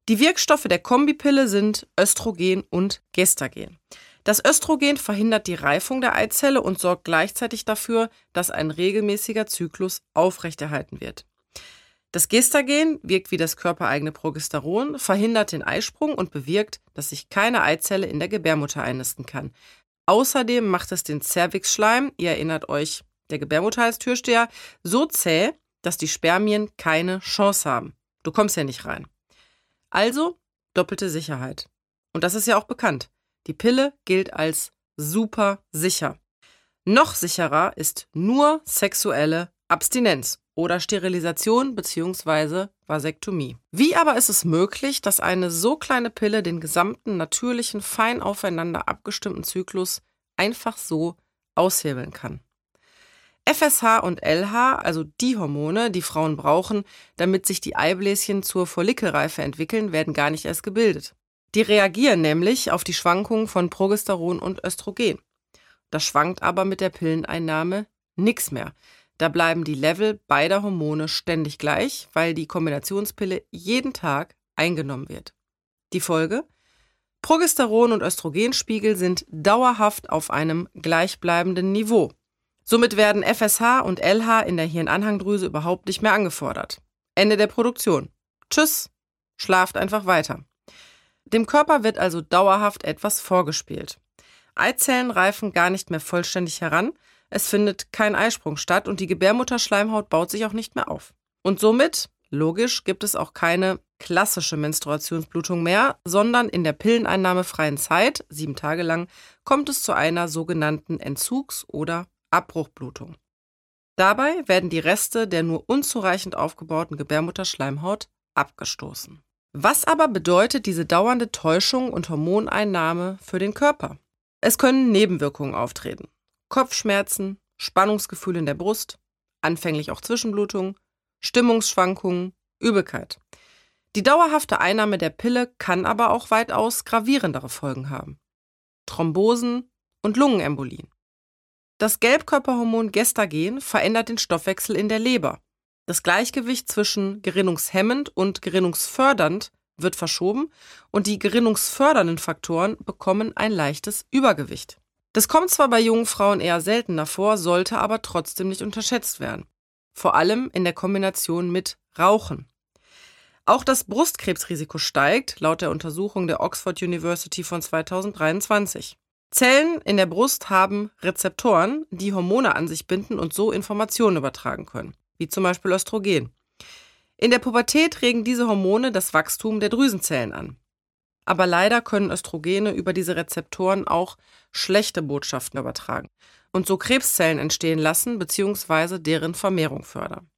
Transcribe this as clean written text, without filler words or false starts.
Die Wirkstoffe der Kombipille sind Östrogen und Gestagen. Das Östrogen verhindert die Reifung der Eizelle und sorgt gleichzeitig dafür, dass ein regelmäßiger Zyklus aufrechterhalten wird. Das Gestagen wirkt wie das körpereigene Progesteron, verhindert den Eisprung und bewirkt, dass sich keine Eizelle in der Gebärmutter einnisten kann. Außerdem macht es den Cervixschleim, ihr erinnert euch, der Gebärmutter als Türsteher, so zäh, dass die Spermien keine Chance haben. Du kommst ja nicht rein. Also doppelte Sicherheit. Und das ist ja auch bekannt. Die Pille gilt als super sicher. Noch sicherer ist nur sexuelle Abstinenz oder Sterilisation bzw. Vasektomie. Wie aber ist es möglich, dass eine so kleine Pille den gesamten natürlichen, fein aufeinander abgestimmten Zyklus einfach so aushebeln kann? FSH und LH, also die Hormone, die Frauen brauchen, damit sich die Eibläschen zur Follikelreife entwickeln, werden gar nicht erst gebildet. Die reagieren nämlich auf die Schwankungen von Progesteron und Östrogen. Das schwankt aber mit der Pilleneinnahme nichts mehr. Da bleiben die Level beider Hormone ständig gleich, weil die Kombinationspille jeden Tag eingenommen wird. Die Folge? Progesteron- und Östrogenspiegel sind dauerhaft auf einem gleichbleibenden Niveau. Somit werden FSH und LH in der Hirnanhangdrüse überhaupt nicht mehr angefordert. Ende der Produktion. Tschüss, schlaft einfach weiter. Dem Körper wird also dauerhaft etwas vorgespielt. Eizellen reifen gar nicht mehr vollständig heran, es findet kein Eisprung statt und die Gebärmutterschleimhaut baut sich auch nicht mehr auf. Und somit, logisch, gibt es auch keine klassische Menstruationsblutung mehr, sondern in der pilleneinnahmefreien Zeit, 7 Tage lang, kommt es zu einer sogenannten Entzugs- oder Abbruchblutung. Dabei werden die Reste der nur unzureichend aufgebauten Gebärmutterschleimhaut abgestoßen. Was aber bedeutet diese dauernde Täuschung und Hormoneinnahme für den Körper? Es können Nebenwirkungen auftreten. Kopfschmerzen, Spannungsgefühl in der Brust, anfänglich auch Zwischenblutungen, Stimmungsschwankungen, Übelkeit. Die dauerhafte Einnahme der Pille kann aber auch weitaus gravierendere Folgen haben. Thrombosen und Lungenembolien. Das Gelbkörperhormon Gestagen verändert den Stoffwechsel in der Leber. Das Gleichgewicht zwischen gerinnungshemmend und gerinnungsfördernd wird verschoben und die gerinnungsfördernden Faktoren bekommen ein leichtes Übergewicht. Das kommt zwar bei jungen Frauen eher seltener vor, sollte aber trotzdem nicht unterschätzt werden. Vor allem in der Kombination mit Rauchen. Auch das Brustkrebsrisiko steigt, laut der Untersuchung der Oxford University von 2023. Zellen in der Brust haben Rezeptoren, die Hormone an sich binden und so Informationen übertragen können, wie zum Beispiel Östrogen. In der Pubertät regen diese Hormone das Wachstum der Drüsenzellen an. Aber leider können Östrogene über diese Rezeptoren auch schlechte Botschaften übertragen und so Krebszellen entstehen lassen bzw. deren Vermehrung fördern.